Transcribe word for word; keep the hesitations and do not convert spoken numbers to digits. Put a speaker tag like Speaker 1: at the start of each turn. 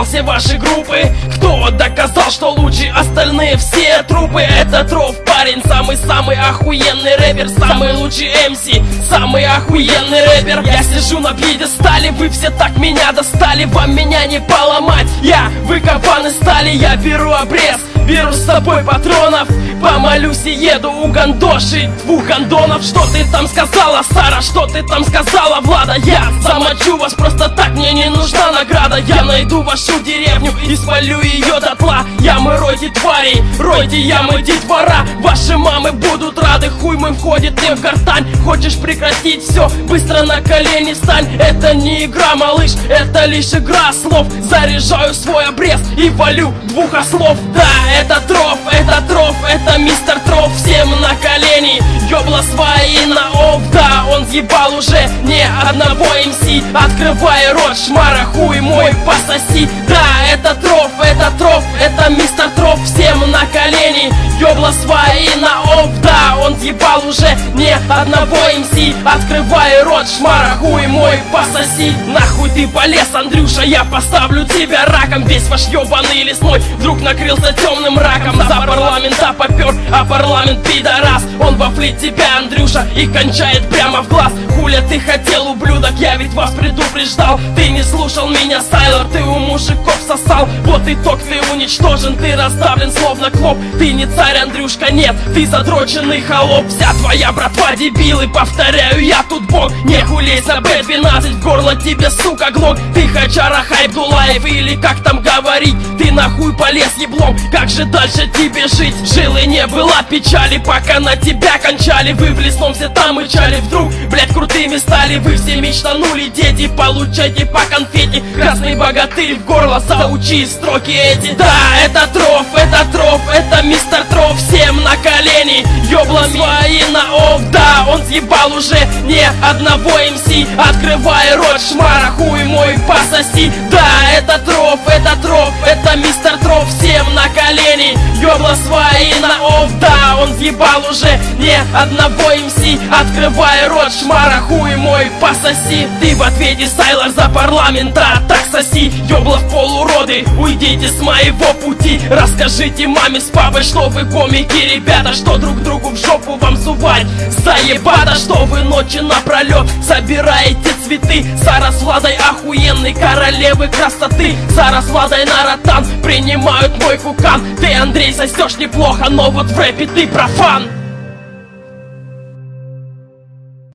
Speaker 1: все ваши группы? Кто доказал, что лучше остальные все трупы? Этот Ров парень, самый-самый охуенный рэпер, самый лучший эм си, самый охуенный рэпер. Я сижу на пьедестале, вы все так меня достали, вам меня не поломать. Я выкопан из стали, я беру обрез, беру с собой патронов, помолюсь и еду угандошить двух гандонов. Что ты там сказала, Сара? Что ты там сказала, Влада? Я замочу вас просто так, мне не нужна награда. Я найду вашу деревню и спалю ее дотла. Ямы ройте тварей, ройте ямы детвора. Ваши мамы будут рады, хуй мы входит им в гортань. Хочешь прекратить все, быстро на колени встань. Это не игра, малыш, это лишь игра слов. Заряжаю свой обрез и валю двух ослов. Да, это Ров, это Ров, это мистер Ров. Всем на колени, ёбла свои на оф. Да, он съебал уже не одного эм си. Открывай рот, шмара, хуй мой, пососи. Да, это Ров, это Ров, это мистер Ров. Всем на колени, ёбла свои на оф. Да, он съебал уже не одного эм си. Открывай рот, шмара, хуй мой, пососи. Нахуй ты полез, Андрюша, я поставлю тебя раком. Весь ваш ёбаный лесной вдруг накрылся темным раком. За парламента попер, а парламент пидорас. Он вафлит тебя, Андрюша, и кончает прямо в глаз. Хуля ты хотел, ублюдок, я ведь вас предупреждал. Ты не слушал меня, Сайлор, ты у мужиков сосал. Вот итог, ты уничтожен, ты раздавлен словно клоп. Ты не царь, Андрюшка, нет, ты задроченный холоп. Вся твоя братва дебилы, повторяю, я тут бог. Не хулейся, бэ двенадцать, в горло тебе, сука, глок. Ты Хаджара Хайбдулаев, или как там говорить. Ты нахуй полез еблом, как же дальше тебе жить? Жилы не было печали, пока на тебя кончали. Вы в лесном все там мычали, вдруг, блять, крутыми стали. Вы все мечтанули, дети, получайте по конфете. Красный богатырь в горло, заучи строки эти. Да, это Ров, это Ров, это мистер Ров. Всем на колени, ёбла свои на оф. Да, он съебал уже не одного эм си. Открывай рот, шмара, хуй мой, пососи. Да, это Ров, это Ров, это мистер Ров. Всем на колени, ёбла свои на оф. Да, он съебал уже не одного эм си. Открывай рот, шмара, хуй мой, пососи. Ты в ответе, Сайлор, за парламента, так соси. Ёбла в полуроды, уйдите с моего пути. Расскажите маме с папой, что вы комики, ребята, что друг другу в жопу вам сувать заебато, что вы ночи напролет собираете цветы. Сара с Владой охуенные королевы красоты. Сара с Владой на ротан принимают мой кукан. Ты, Андрей, сосешь неплохо, но вот в рэпе ты профан.